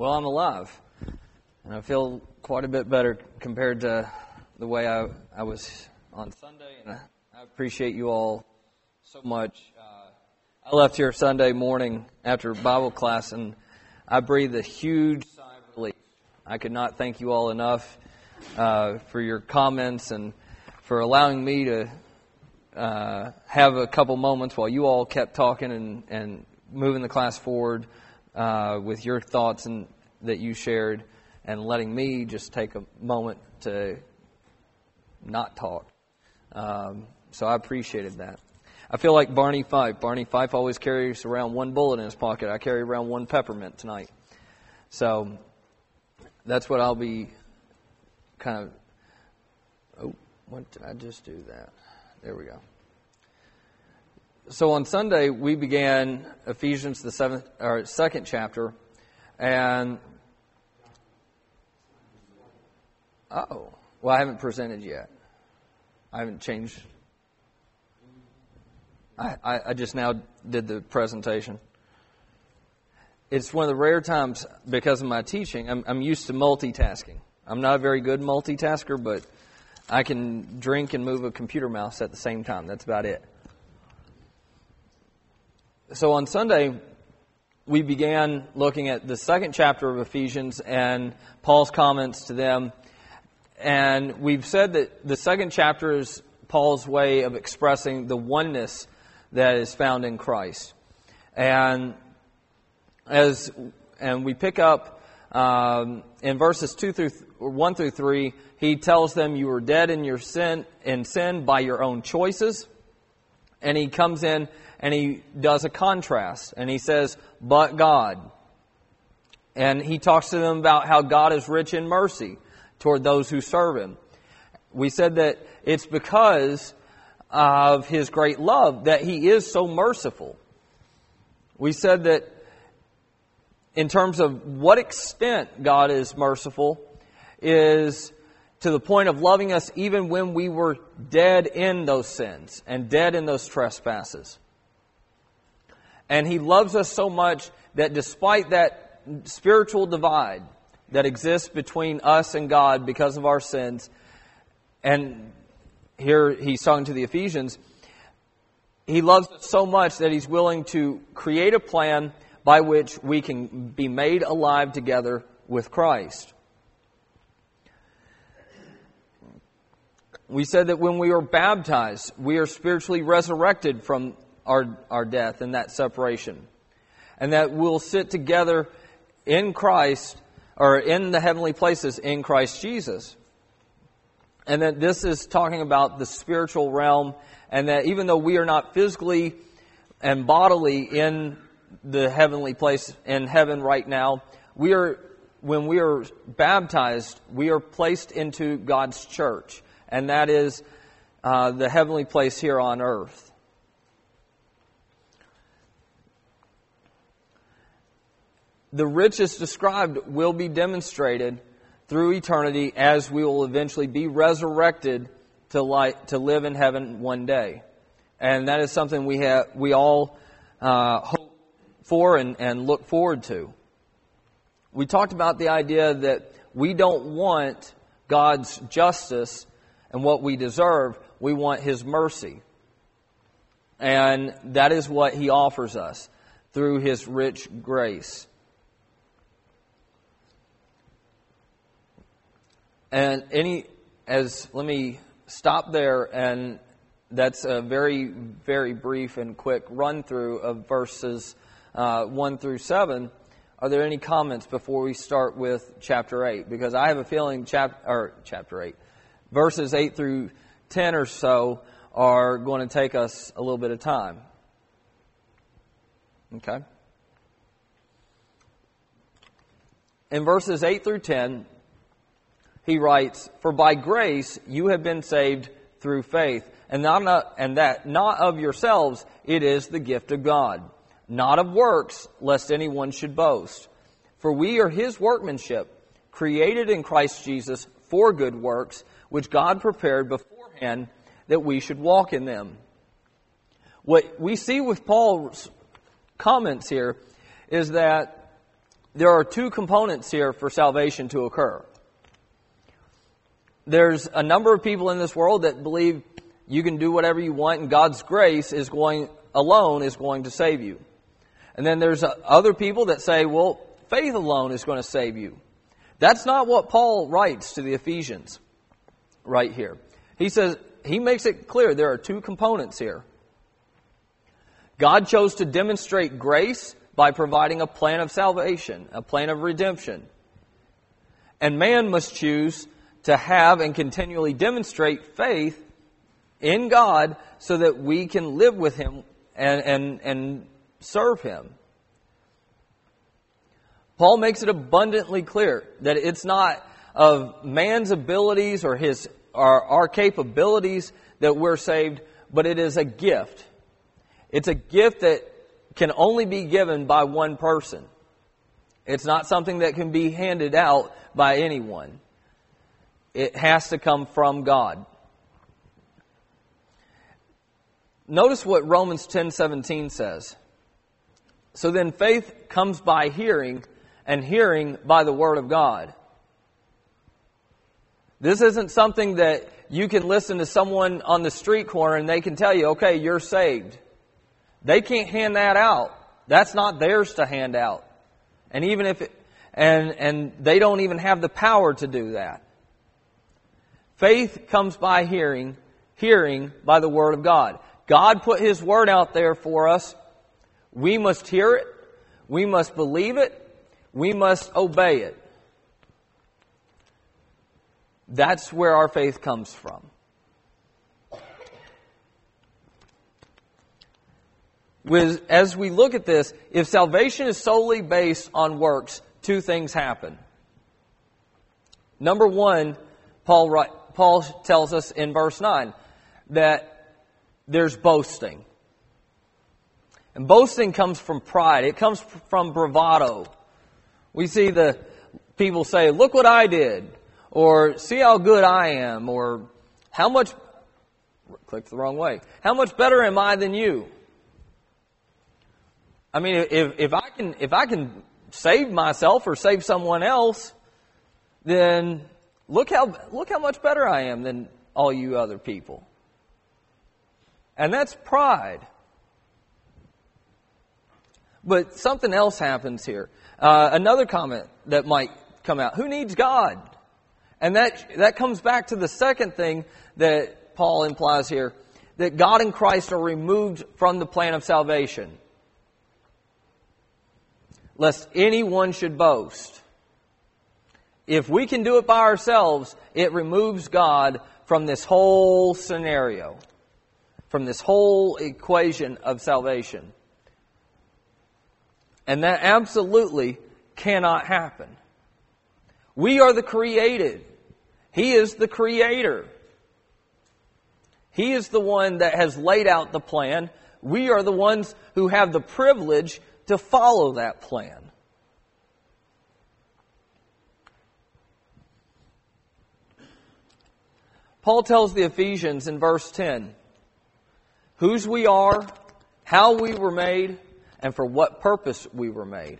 Well, I'm alive, and I feel quite a bit better compared to the way I was on Sunday, and I appreciate you all so much. I left here Sunday morning after Bible class, and I breathed a huge sigh of relief. I could not thank you all enough for your comments and for allowing me to have a couple moments while you all kept talking and moving the class forward with your thoughts and that you shared, and letting me just take a moment to not talk. So I appreciated that. I feel like Barney Fife. Barney Fife always carries around one bullet in his pocket. I carry around one peppermint tonight. So that's what I'll be kind of... Oh, when did I just do that? There we go. So on Sunday, we began Ephesians, the second chapter, and... Oh, well, I haven't presented yet. I haven't changed... I just now did the presentation. It's one of the rare times, because of my teaching, I'm used to multitasking. I'm not a very good multitasker, but I can drink and move a computer mouse at the same time. That's about it. So on Sunday, we began looking at the second chapter of Ephesians and Paul's comments to them. And we've said that the second chapter is Paul's way of expressing the oneness that is found in Christ. And we pick up in verses 1 through 3, he tells them you were dead in sin by your own choices. And he comes in and he does a contrast. And he says, but God. And he talks to them about how God is rich in mercy toward those who serve Him. We said that it's because of His great love that He is so merciful. We said that in terms of what extent God is merciful is to the point of loving us even when we were dead in those sins and dead in those trespasses. And He loves us so much that despite that spiritual divide that exists between us and God because of our sins, and here he's talking to the Ephesians, He loves us so much that He's willing to create a plan by which we can be made alive together with Christ. We said that when we are baptized, we are spiritually resurrected from our death and that separation. And that we'll sit together in Christ, or in the heavenly places in Christ Jesus. And that this is talking about the spiritual realm, and that even though we are not physically and bodily in the heavenly place in heaven right now, when we are baptized, we are placed into God's church, and that is the heavenly place here on earth. The riches described will be demonstrated through eternity as we will eventually be resurrected to live in heaven one day. And that is something we all hope for and look forward to. We talked about the idea that we don't want God's justice and what we deserve. We want His mercy. And that is what He offers us through His rich grace. And let me stop there, and that's a very, very brief and quick run through of verses 1 through 7. Are there any comments before we start with chapter 8? Because I have a feeling chapter 8, verses 8 through 10 or so are going to take us a little bit of time. Okay? In verses 8 through 10, he writes, "For by grace you have been saved through faith, and that not of yourselves, it is the gift of God, not of works, lest anyone should boast. For we are His workmanship, created in Christ Jesus for good works, which God prepared beforehand that we should walk in them." What we see with Paul's comments here is that there are two components here for salvation to occur. There's a number of people in this world that believe you can do whatever you want and God's grace alone is going to save you. And then there's other people that say, well, faith alone is going to save you. That's not what Paul writes to the Ephesians right here. He makes it clear there are two components here. God chose to demonstrate grace by providing a plan of salvation, a plan of redemption. And man must choose to have and continually demonstrate faith in God so that we can live with Him and serve Him. Paul makes it abundantly clear that it's not of man's abilities or our capabilities that we're saved, but it is a gift. It's a gift that can only be given by one person. It's not something that can be handed out by anyone. It has to come from God. Notice what Romans 10:17 says. So then faith comes by hearing, and hearing by the Word of God. This isn't something that you can listen to someone on the street corner and they can tell you, okay, you're saved. They can't hand that out. That's not theirs to hand out. And even if and they don't even have the power to do that. Faith comes by hearing, hearing by the Word of God. God put His Word out there for us. We must hear it. We must believe it. We must obey it. That's where our faith comes from. As we look at this, if salvation is solely based on works, two things happen. Number one, Paul tells us in verse 9 that there's boasting. And boasting comes from pride. It comes from bravado. We see the people say, look what I did. Or see how good I am. Or how much, clicked the wrong way. How much better am I than you? I mean, if I can save myself or save someone else, then look how much better I am than all you other people. And that's pride. But something else happens here. Another comment that might come out. Who needs God? And that comes back to the second thing that Paul implies here. That God and Christ are removed from the plan of salvation. Lest anyone should boast. If we can do it by ourselves, it removes God from this whole scenario. From this whole equation of salvation. And that absolutely cannot happen. We are the created. He is the creator. He is the one that has laid out the plan. We are the ones who have the privilege to follow that plan. Paul tells the Ephesians in verse 10, whose we are, how we were made, and for what purpose we were made.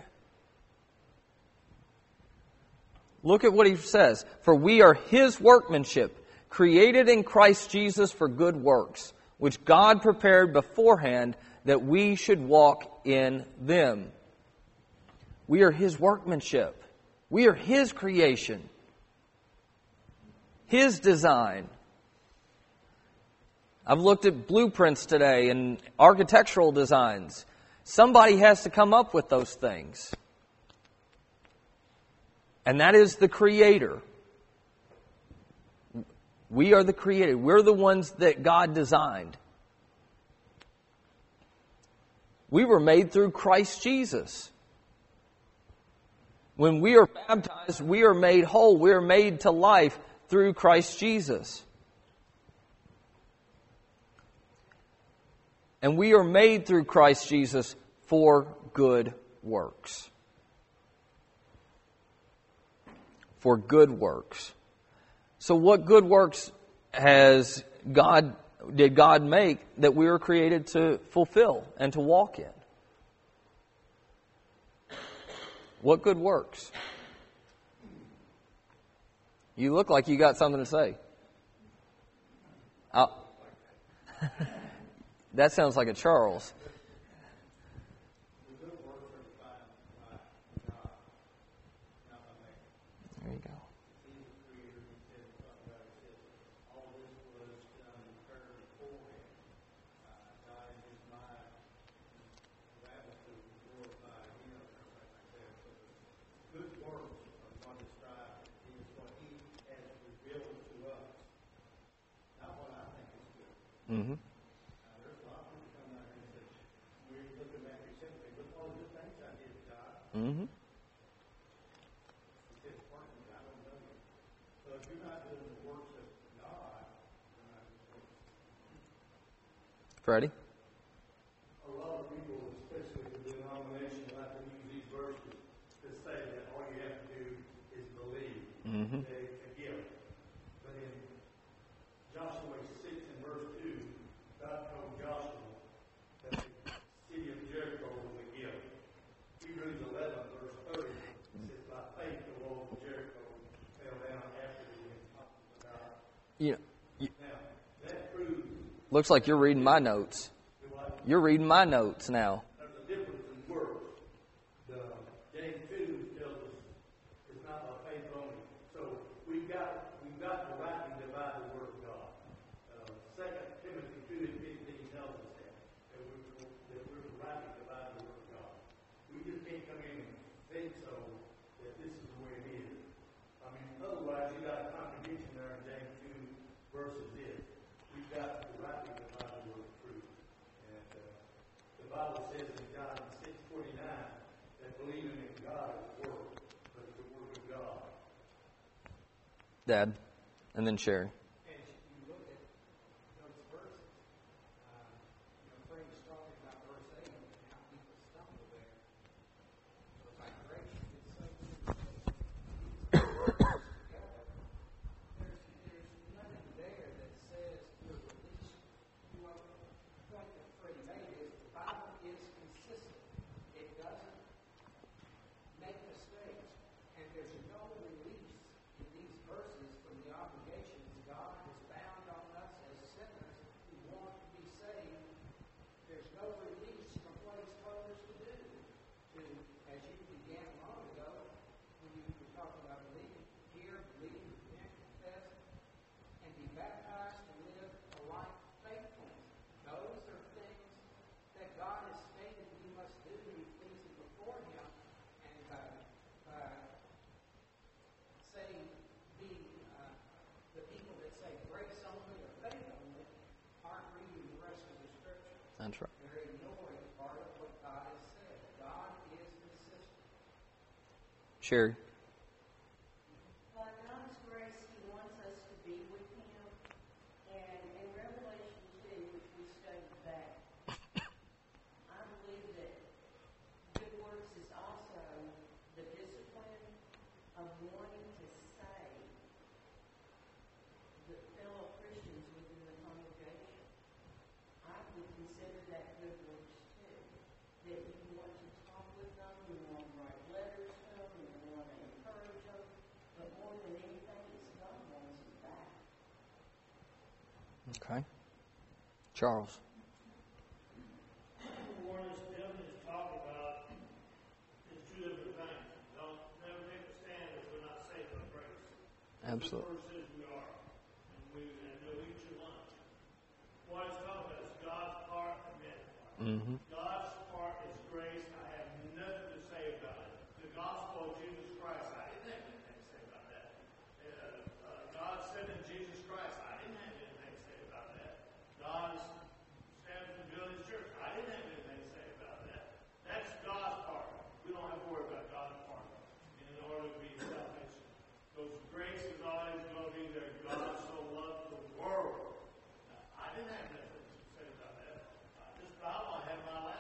Look at what he says. For we are His workmanship, created in Christ Jesus for good works, which God prepared beforehand that we should walk in them. We are His workmanship. We are His creation. His design. I've looked at blueprints today and architectural designs. Somebody has to come up with those things. And that is the Creator. We are the created. We're the ones that God designed. We were made through Christ Jesus. When we are baptized, we are made whole. We are made to life through Christ Jesus. And we are made through Christ Jesus for good works. For good works. So what good works did God make that we were created to fulfill and to walk in? What good works? You look like you got something to say. That sounds like a Charles. There you go. Mm-hmm. Mm-hmm. Freddie? A lot of people, especially the denomination, like to use these verses to say that all you have to do is believe. Mm-hmm. They forgive. But in Joshua 6 and verse 2, God told Joshua that the city of Jericho was a gift. Hebrews 11 verse 30 says, by faith the walls of Jericho fell down after the encounter of God. Yeah. Now, that proves... Looks like you're reading my notes. You're reading my notes now. There's a difference in words. The James 2 tells us it's not by faith only. So we've got to rightly divide the word of God. 2 Timothy 2 and 15 tells us that we're to rightly divide the word of God. We just can't come in and think so that this is the way it is. I mean, otherwise you got a contradiction there in James 2 versus this. We've got to rightly divide the word of truth. And the Bible says in John 6:49 that believing in God is work, but it's the work of God. Dad. And then Sherry. As you look at those verses, Frank was talking about verse 8 and how people stumble there. So it's like grace is so good. There's nothing there that says you're released. What the point that Freddie made is the Bible is consistent. It doesn't make mistakes. And there's no release in these verses from the obligations God has bound on us as sinners who want to be saved. There's no release from what He's told us to do. As you began long ago, when you were talking about believing, hear, believe, repent, confess, and be baptized to live a life faithfully. Those are things that God has stated we must do to be pleasing before Him. And saying, being the people that say grace only or faith only aren't reading the rest of the Scripture. That's right. They're ignoring part of what God has said. God is consistent. Sherry. By God's grace, He wants us to be with Him. And in Revelation 2, which we studied back, I believe that good works is also the discipline of wanting to save the fellow Christians within the congregation. I would consider that good works too. That you want to talk with them, you want to write letters to them, you want to encourage them, but more than anything, it's God wants them back. Okay. Charles. What Devin is talking about is two different things. Don't never take a stand if we're not saved by grace. Absolutely. The verse says we are, and we'll eat your lunch. What it's talking about is God's part and man's part. Mm-hmm. God's part is grace. I have nothing to say about it. The gospel of Jesus Christ, I didn't have anything to say about that. God said in Jesus Christ, I didn't have anything to say about that. God stands to build His church. I didn't have anything to say about that. That's God's part. We don't have to worry about God's part in order to be salvation. Because grace is always going to be there. God so loved the world. Now, I didn't have anything to say about that. I want to have my life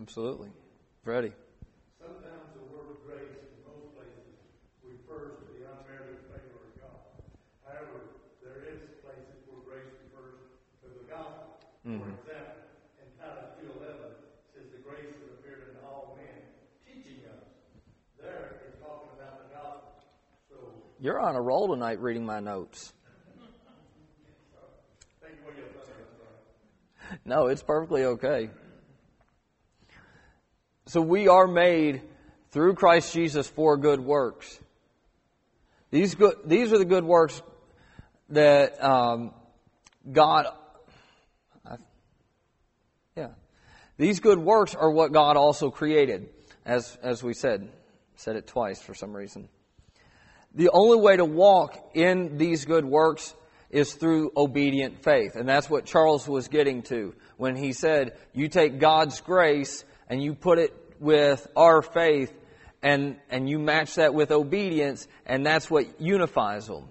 Absolutely. Freddie. Sometimes the word grace in most places refers to the unmerited favor of God. However, there is places where grace refers to the gospel. For example, in Titus 2:11, it says the grace that appeared unto all men, teaching us. There it's talking about the gospel. So You're on a roll tonight reading my notes. thank you for your time. No, it's perfectly okay. So we are made through Christ Jesus for good works. These are the good works that God. These good works are what God also created, as we said it twice for some reason. The only way to walk in these good works is through obedient faith. And that's what Charles was getting to when he said, you take God's grace and you put it with our faith and you match that with obedience, and that's what unifies them.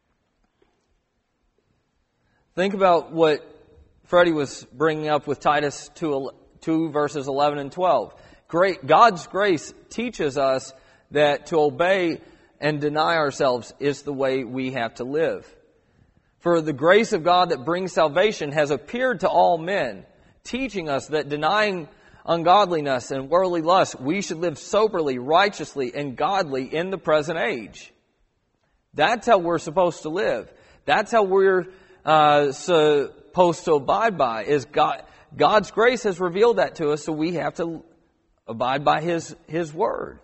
Think about what Freddie was bringing up with Titus 2 verses 11 and 12. God's grace teaches us that to obey and deny ourselves is the way we have to live. For the grace of God that brings salvation has appeared to all men, teaching us that denying ungodliness and worldly lust, we should live soberly, righteously, and godly in the present age. That's how we're supposed to live. That's how we're supposed to abide by. God's grace has revealed that to us, so we have to abide by His Word.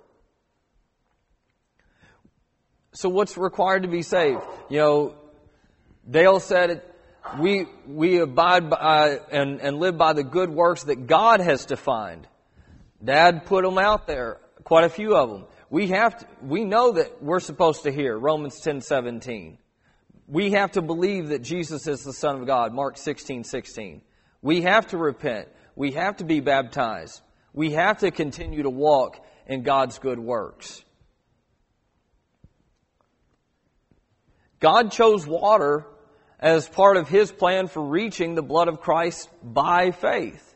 So what's required to be saved? Dale said we abide by and live by the good works that God has defined. Dad put them out there, quite a few of them. We know that we're supposed to hear Romans 10:17. We have to believe that Jesus is the Son of God, Mark 16:16. We have to repent. We have to be baptized. We have to continue to walk in God's good works. God chose water as part of His plan for reaching the blood of Christ by faith.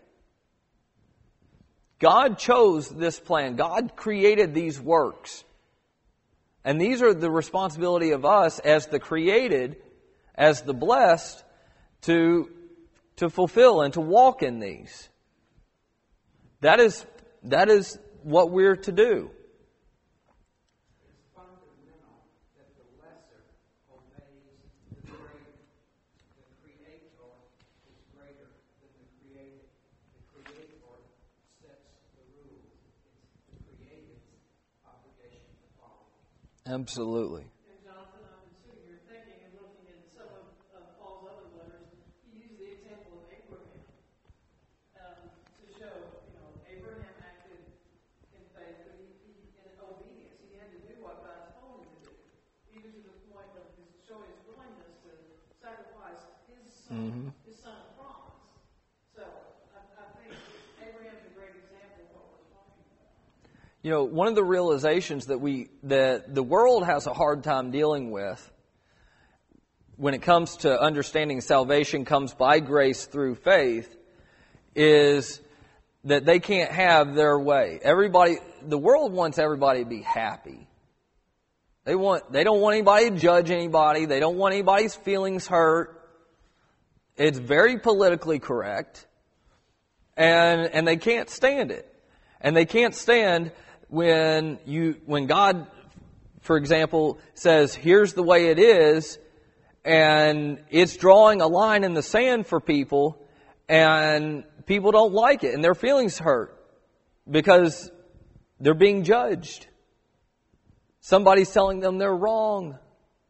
God chose this plan. God created these works. And these are the responsibility of us as the created, as the blessed, to fulfill and to walk in these. That is what we're to do. It's fundamental that the lesser obeys the greater. The Creator is greater than the created. The Creator sets the rules. It's the created's obligation to follow. Absolutely. And Jonathan, I've been sitting here thinking and looking at some of Paul's other letters. He used the example of Abraham to show, Abraham acted in faith, but he in obedience. He had to do what God told him to do, even to the point of showing his willingness to sacrifice his son of promise. So I think Abraham's a great example of what we're talking about. One of the realizations that the world has a hard time dealing with when it comes to understanding salvation comes by grace through faith is that they can't have their way. The world wants everybody to be happy. They don't want anybody to judge anybody. They don't want anybody's feelings hurt. It's very politically correct. And they can't stand it. And they can't stand when God, for example, says, here's the way it is, and it's drawing a line in the sand for people, and people don't like it, and their feelings hurt because they're being judged. Somebody's telling them they're wrong.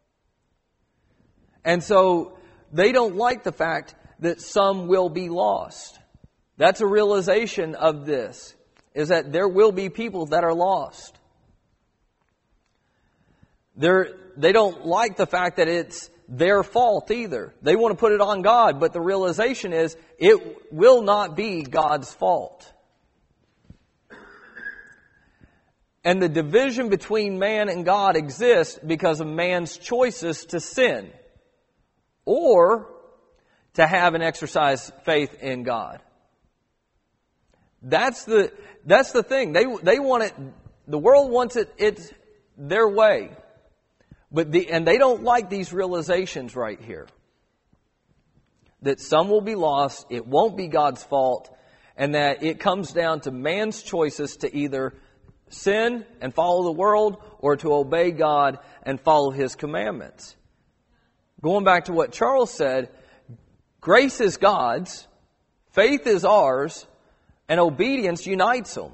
And so they don't like the fact that some will be lost. That's a realization of this, is that there will be people that are lost. They don't like the fact that it's their fault either. They want to put it on God, but the realization is it will not be God's fault. And the division between man and God exists because of man's choices to sin or to have and exercise faith in God. That's the thing. They want it. The world wants it's their way, and they don't like these realizations right here. That some will be lost. It won't be God's fault, and that it comes down to man's choices to either sin and follow the world, or to obey God and follow His commandments. Going back to what Charles said, grace is God's, faith is ours, and obedience unites them.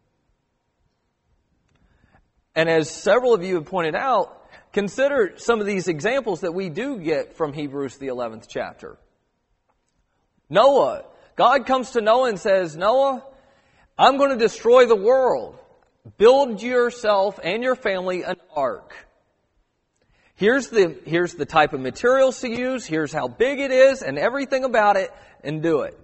And as several of you have pointed out, consider some of these examples that we do get from Hebrews the 11th chapter. Noah. God comes to Noah and says, Noah, I'm going to destroy the world. Build yourself and your family an ark. Here's the type of materials to use. Here's how big it is and everything about it, and do it.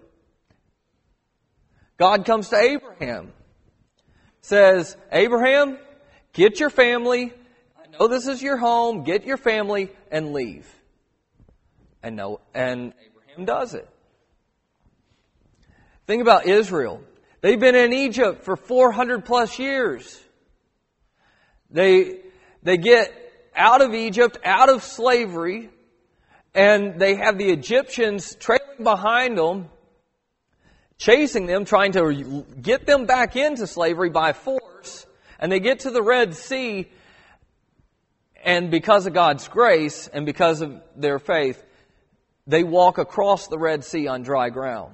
God comes to Abraham. Says, Abraham, get your family. I know this is your home. Get your family and leave. And Abraham does it. Think about Israel. They've been in Egypt for 400 plus years. They get out of Egypt, out of slavery, and they have the Egyptians trailing behind them, chasing them, trying to get them back into slavery by force. And they get to the Red Sea, and because of God's grace and because of their faith, they walk across the Red Sea on dry ground.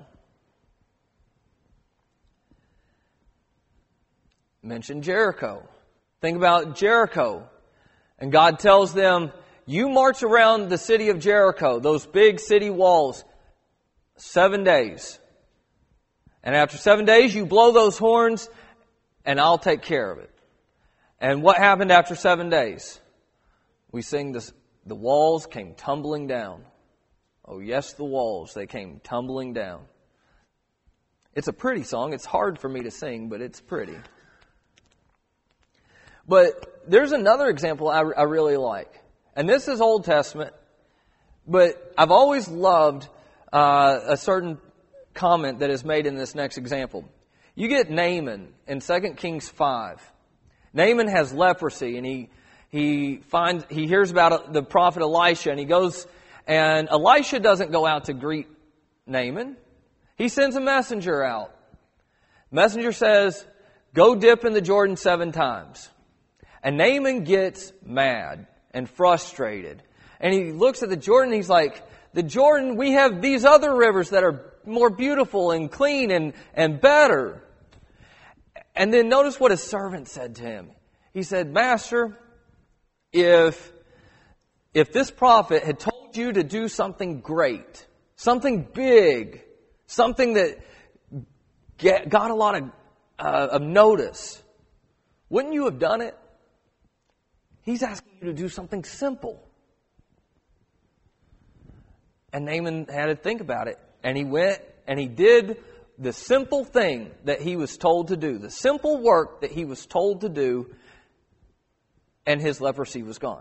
Mention Jericho. Think about Jericho. And God tells them, you march around the city of Jericho, those big city walls, 7 days. And after 7 days, you blow those horns, and I'll take care of it. And what happened after 7 days? We sing this, the walls came tumbling down. Oh yes, the walls, they came tumbling down. It's a pretty song. It's hard for me to sing, but it's pretty. But there's another example I really like. And this is Old Testament, but I've always loved a certain comment that is made in this next example. You get Naaman in 2 Kings 5. Naaman has leprosy, and he hears about the prophet Elisha, and he goes, and Elisha doesn't go out to greet Naaman. He sends a messenger out. Messenger says, go dip in the Jordan 7 times. And Naaman gets mad and frustrated. And he looks at the Jordan, and he's like, the Jordan, we have these other rivers that are more beautiful and clean and better. And then notice what his servant said to him. He said, Master, if this prophet had told you to do something great, something big, something that got a lot of notice, wouldn't you have done it? He's asking you to do something simple. And Naaman had to think about it. And he went and he did the simple thing that he was told to do. The simple work that he was told to do. And his leprosy was gone.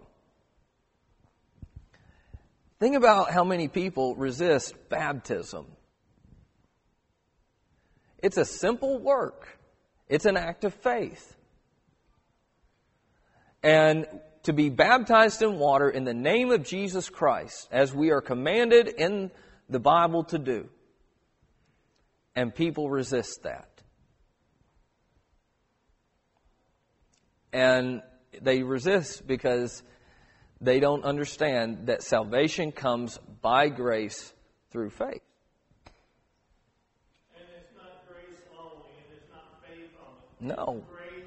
Think about how many people resist baptism. It's a simple work. It's an act of faith. And to be baptized in water in the name of Jesus Christ, as we are commanded in the Bible to do. And people resist that. And they resist because they don't understand that salvation comes by grace through faith. And it's not grace only, and it's not faith only. No.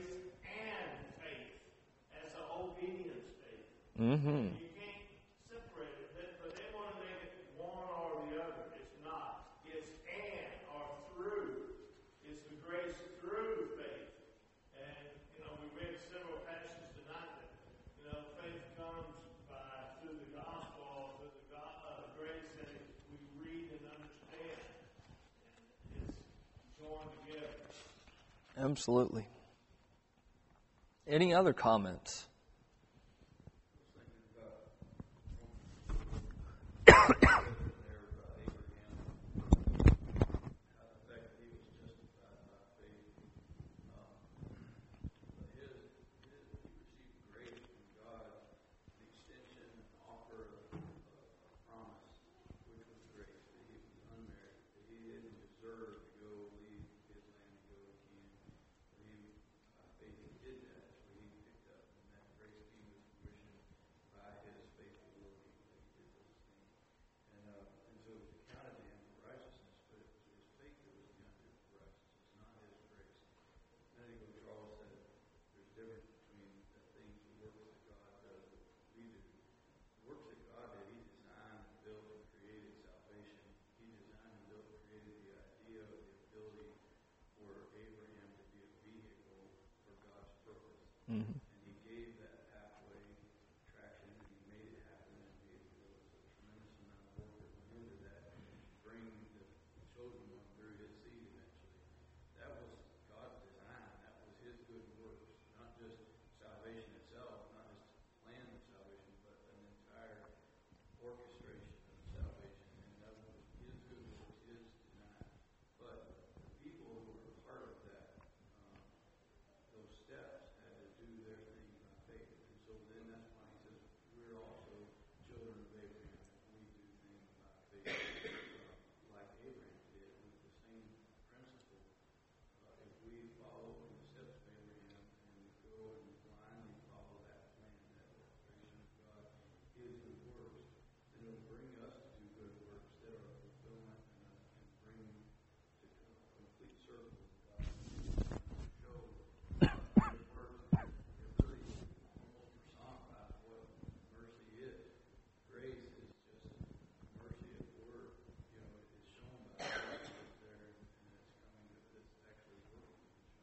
Mm-hmm. You can't separate it, but they want to make it one or the other. It's not. It's and or through. It's the grace through faith. And, we read several passages tonight that, faith comes through the gospel, through the grace that we read and understand. And it's joined together. Absolutely. Any other comments? Mm-hmm. And He gave that pathway traction, and He made it happen. And there was a tremendous amount of work that went into that, and bring the chosen one through His seed eventually. That was God's design. That was His good works, not just salvation itself, not just plan of salvation, but an entire orchestration of salvation. And that was His good works, His design. But the people who were part of that, those steps had to do their thing by faith. And so then that's why He says we're also children of Abraham. We do things by faith, like Abraham did, with the same principle. If we follow in the steps of Abraham and go and blindly follow that plan, that orchestration of God, His good works, then it will bring us to do good works that are fulfillment and bring to complete circle of God. Show His works. It really almost personifies what mercy is. Grace is just mercy at work. You know, it's shown by God that's there, and it's coming, it's actually working.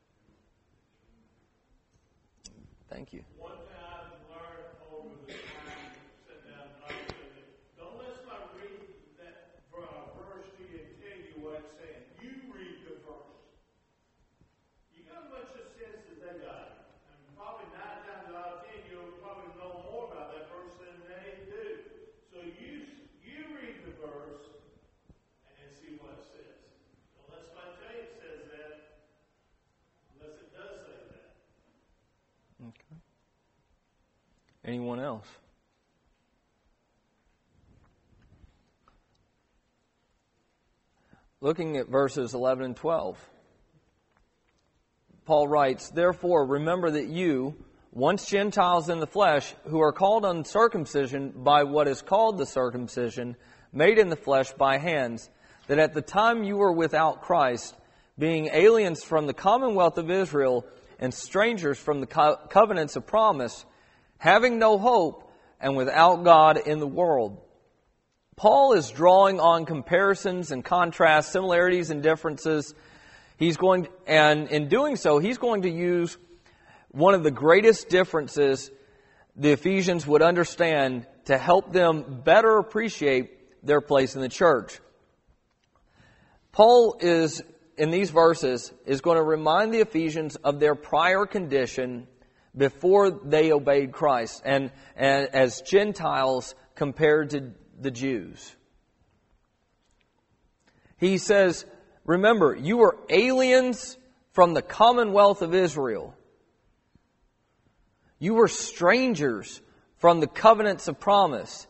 Thank you. One thing I've learned over the time, sitting down and talking, don't let somebody read that verse to you and tell you what it's saying. You read the verse. You got as much sense as they got. And probably 9 times out of 10, you'll probably know more about that verse than they do. So you read the verse and see what it says. Don't let somebody tell you it says that, unless it does say that. Okay. Anyone else? Looking at verses 11 and 12. Paul writes, "Therefore remember that you, once Gentiles in the flesh, who are called uncircumcision by what is called the circumcision, made in the flesh by hands, that at the time you were without Christ, being aliens from the commonwealth of Israel and strangers from the covenants of promise, having no hope and without God in the world." Paul is drawing on comparisons and contrasts, similarities and differences. And in doing so, he's going to use one of the greatest differences the Ephesians would understand to help them better appreciate their place in the church. Paul is, in these verses, is going to remind the Ephesians of their prior condition before they obeyed Christ, and as Gentiles compared to the Jews. He says, remember, you were aliens from the commonwealth of Israel. You were strangers from the covenants of promise.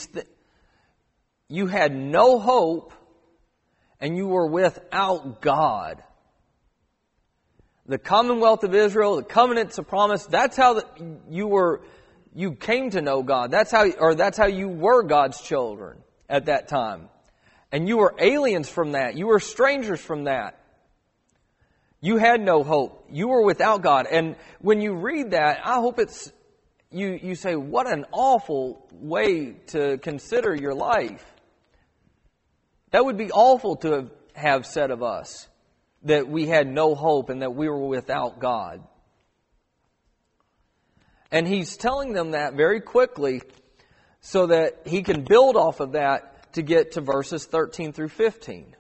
You had no hope, and you were without God. The commonwealth of Israel, the covenants of promise, that's how you came to know God. That's how you were God's children at that time. And you were aliens from that. You were strangers from that. You had no hope. You were without God. And when you read that, I hope it's you say, what an awful way to consider your life. That would be awful to have said of us, that we had no hope and that we were without God. And he's telling them that very quickly so that he can build off of that to get to verses 13 through 15.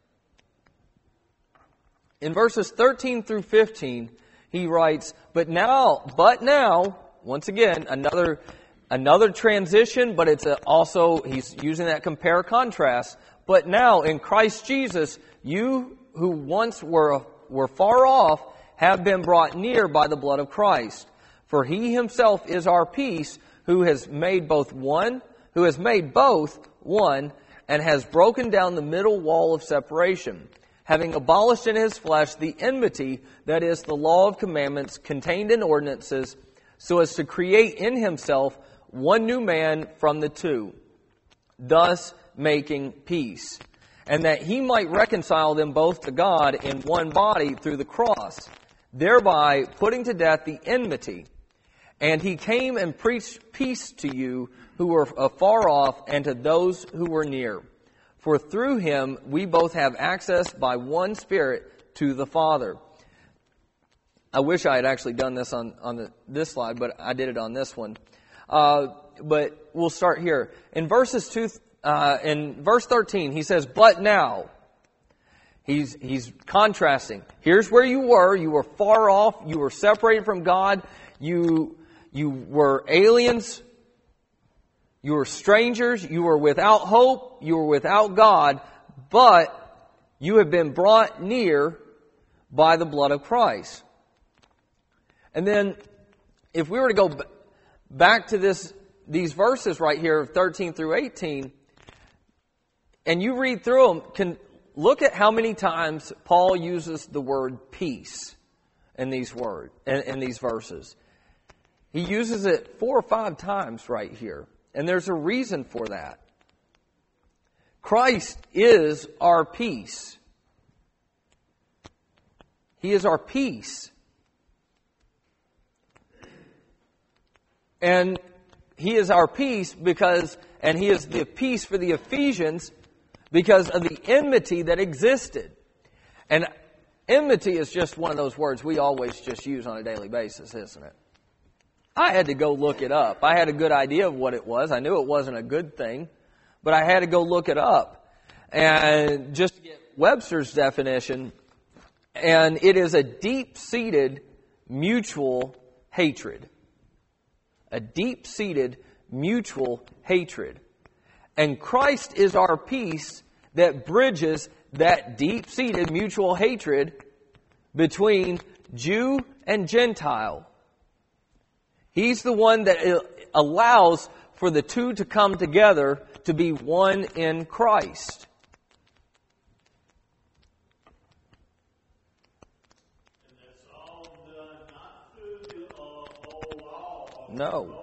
In verses 13 through 15, he writes, But now, once again, another transition, but it's also, he's using that compare-contrast. But now, in Christ Jesus, you who once were far off have been brought near by the blood of Christ. For He Himself is our peace, who has made both one, and has broken down the middle wall of separation, having abolished in His flesh the enmity, that is, the law of commandments contained in ordinances, so as to create in Himself one new man from the two, thus making peace, and that He might reconcile them both to God in one body through the cross, thereby putting to death the enmity. And He came and preached peace to you who were afar off and to those who were near. For through Him we both have access by one Spirit to the Father. I wish I had actually done this on this slide, but I did it on this one. But we'll start here. In verse 13, he says, "But now." He's contrasting. Here's where you were. You were far off. You were separated from God. You were aliens. You were strangers. You were without hope. You were without God. But you have been brought near by the blood of Christ. And then, if we were to go back to these verses right here, 13 through 18, and you read through them, look at how many times Paul uses the word peace in these verses. He uses it 4 or 5 times right here. And there's a reason for that. Christ is our peace. He is our peace. And He is our peace and He is the peace for the Ephesians because of the enmity that existed. And enmity is just one of those words we always just use on a daily basis, isn't it? I had to go look it up. I had a good idea of what it was. I knew it wasn't a good thing, but I had to go look it up. And just to get Webster's definition, and it is a deep-seated mutual hatred. A deep-seated mutual hatred. And Christ is our peace that bridges that deep-seated mutual hatred between Jew and Gentile. He's the one that allows for the two to come together to be one in Christ. And that's all done not through the old law. No.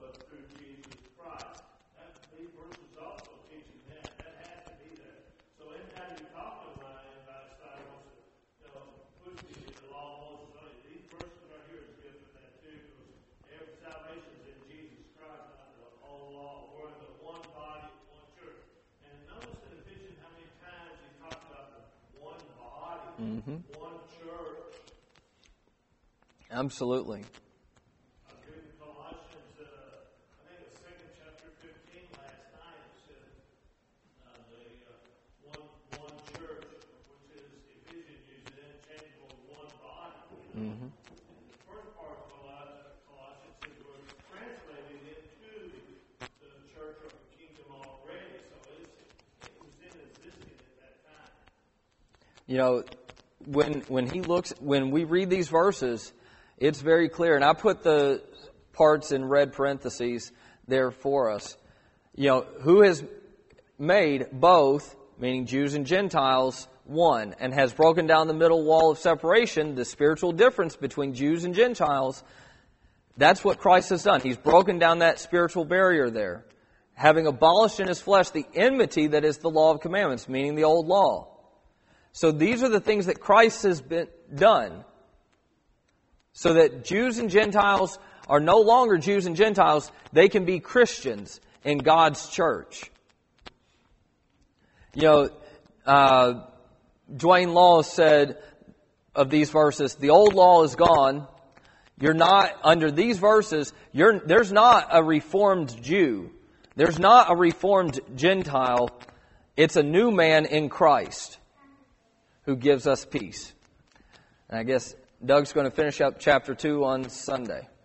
One church. Absolutely. I was reading Colossians, I think it was 2nd chapter 15 last night. It said the one church, which is Ephesians, uses interchangeable one body. Mm-hmm. And the first part of Colossians says we're translated into the church of the kingdom already. So it was in existing at that time. You know, when we read these verses, it's very clear, and I put the parts in red parentheses there for us. You know, who has made both, meaning Jews and Gentiles, one, and has broken down the middle wall of separation, the spiritual difference between Jews and Gentiles. That's what Christ has done. He's broken down that spiritual barrier there, having abolished in His flesh the enmity that is the law of commandments, meaning the old law. So these are the things that Christ has done. So that Jews and Gentiles are no longer Jews and Gentiles. They can be Christians in God's church. You know, Dwayne Law said of these verses, the old law is gone. You're not, under these verses, there's not a reformed Jew. There's not a reformed Gentile. It's a new man in Christ who gives us peace. And I guess Doug's going to finish up chapter 2 on Sunday.